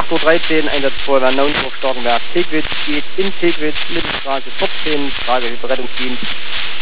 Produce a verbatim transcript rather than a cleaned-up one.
acht Uhr dreizehn, Einsatz Feuerwehr Nauensburg, Starkenberg, Teglitz, geht in Teglitz, Mittelstraße vierzehn, Frage Rettungsdienst.